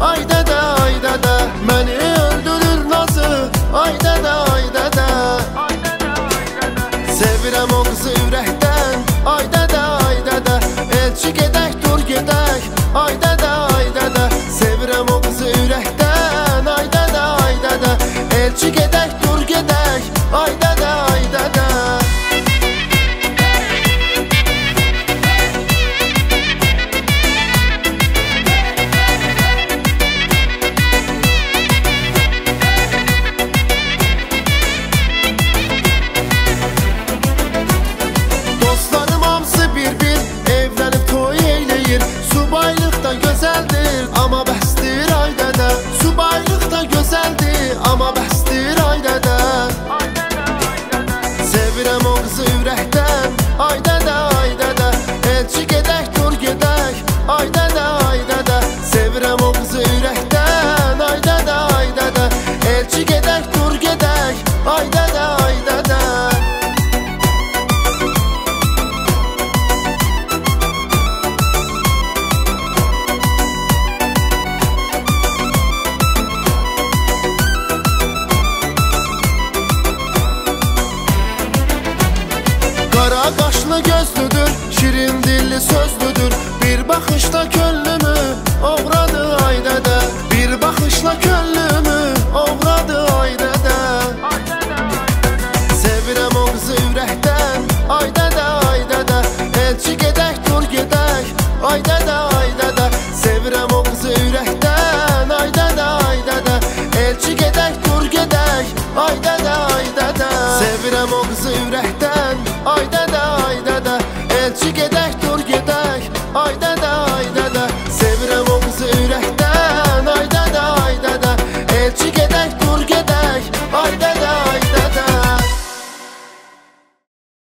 ay dədə, ay dədə. Məni öldürür nazı, ay dədə, ay dədə. Sevirəm o qızı ürəkdən, ay dədə, ay dədə. Elçi gedək, dur gedək, ay dədə, ay dədə. Sevirəm o qızı ürəkdən, ay dədə, ay dədə. Elçi gedək, dur gedək, ay dədə, ay dədə. Dostlarım hamısı bir-bir evlənib toy eyləyir. Subaylıq da gözəldir, amma bəsdir, ay dədə. Subaylıq da gözəldir, amma bəsdir, ay dədə. Sevirəm o qızı ürəkdən, ay dədə, ay dədə. Elçi gedək, dur gedək, ay dədə, ay dədə. Sevirəm o qızı ürəkdən, ay dədə, ay dədə. Elçi gedək, dur gedək, ay dədə, ay dədə. Qara qaşlı gözlüdür, şirin dilli sözlüdür. Bir baxışla könlümü oğradı, ay dədə. Bir baxışla könlümü oğradı, ay dədə. Sevirəm o qızı ürəkdən, ay dədə, ay dədə. Elçi gedək, dur gedək, ay dədə, ay dədə. Sevirəm o qızı ürəkdən, ay dədə, ay dədə. Elçi gedək, dur gedək, ay dədə, ay dədə. Sevirəm o qızı ürəkdən, ay dədə, ay dədə. Elçi gedək.